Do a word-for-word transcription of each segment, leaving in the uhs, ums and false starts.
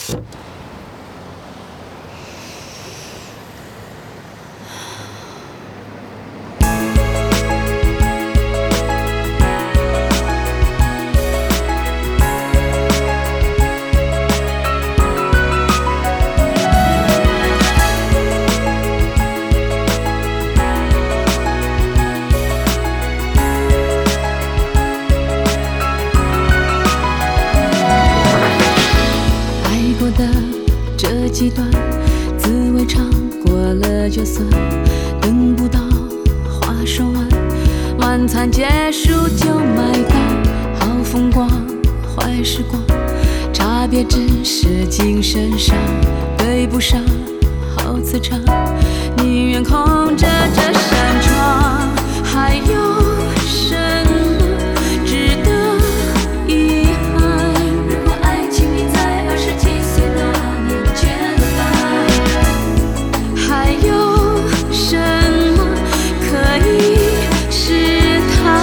这几段滋味尝过了就算，等不到话说完，晚餐结束就买单。好风光，坏时光，差别只是精神上对不上，好磁场，宁愿空着这扇窗。还有什么值得遗憾？如果爱情你在二十几岁那年倦了，还有什么可以试探？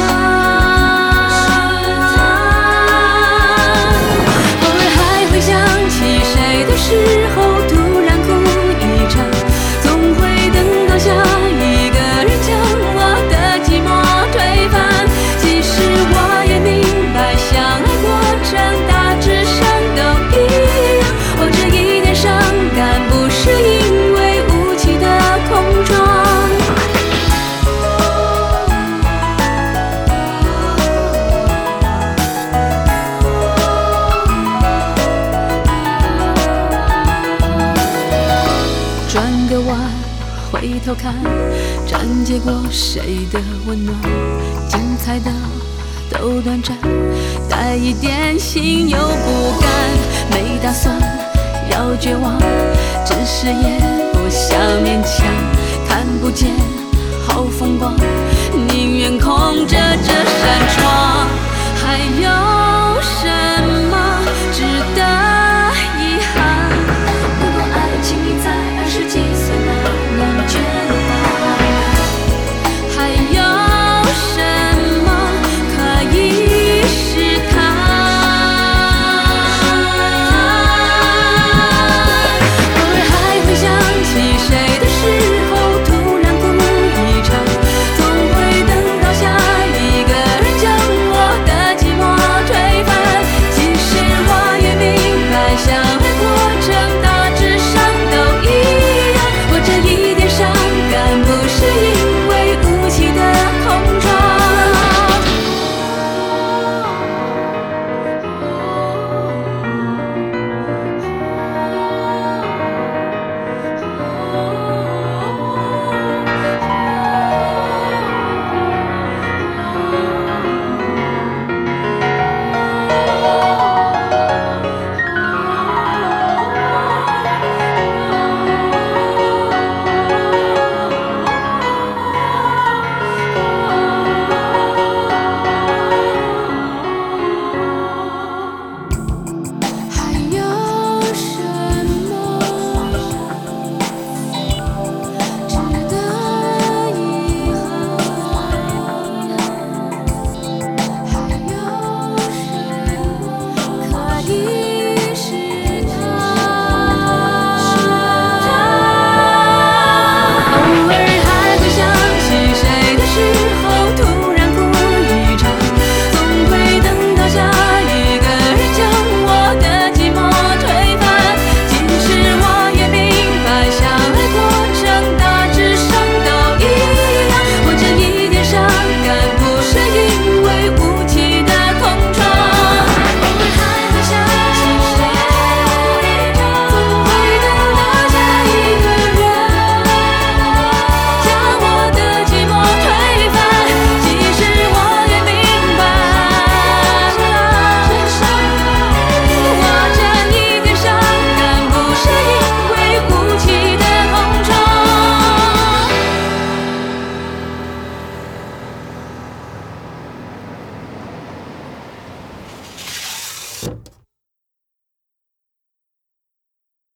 偶尔还会想起谁的时候突然哭一场，总会等到下一个人将我的寂寞推翻。其实我也明白，相爱过程大致上都一样。我这一点伤感不是因为无期的空窗。转个弯，回头看，暂借过谁的温暖，精彩的都短暂，带一点心又不甘，没打算要绝望，只是也不想勉强，看不见